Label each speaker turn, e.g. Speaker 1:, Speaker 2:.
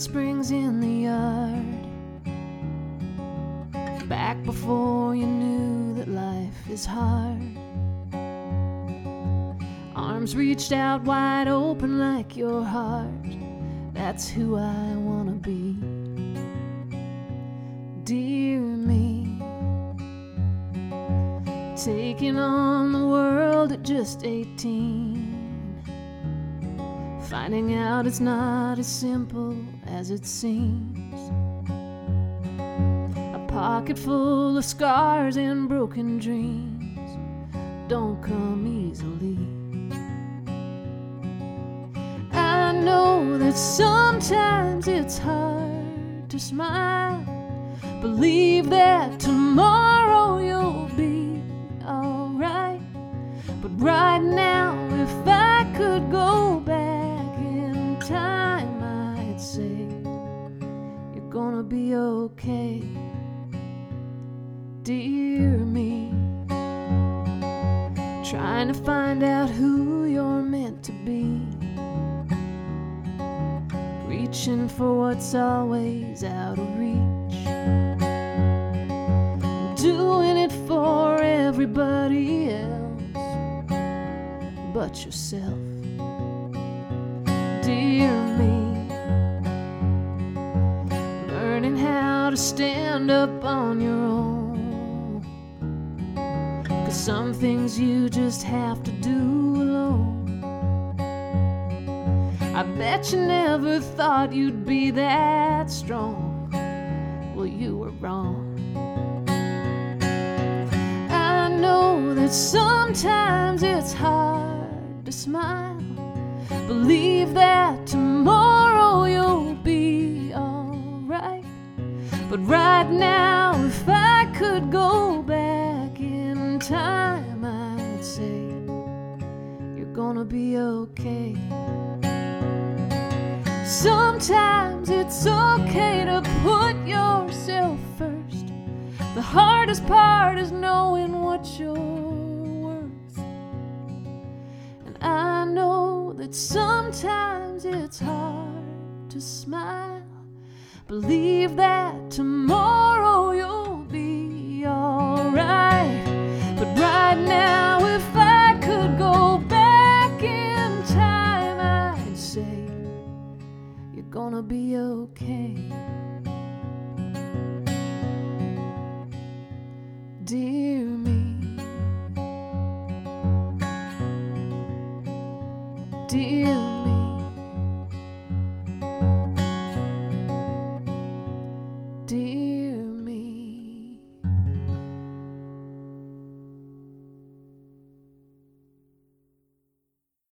Speaker 1: springs in the yard. Back before you knew that life is hard. Arms reached out wide open like your heart. That's who I wanna be. Dear me, taking on the world at just 18, finding out it's not as simple as it seems. A pocket full of scars and broken dreams don't come easily. I know that sometimes it's hard to smile, believe that tomorrow you'll be alright. But right now, if I could go back in time, I'd say you're gonna be okay. Dear me, trying to find out who you're meant to be, reaching for what's always out of reach, doing it for everybody else but yourself. Dear me, learning how to stand up on your own, 'cause some things you just have to do alone. I bet you never thought you'd be that strong. Well, you were wrong. I know that sometimes it's hard to smile, believe that tomorrow you'll be alright. But right now, if I could go back in time, I'd say you're gonna be okay. Sometimes it's okay to put yourself first. The hardest part is knowing what you're worth. And I know that sometimes it's hard to smile, believe that tomorrow you'll be alright. But right now, if I could go back in time, I'd say you're gonna be okay. Dear me, dear me.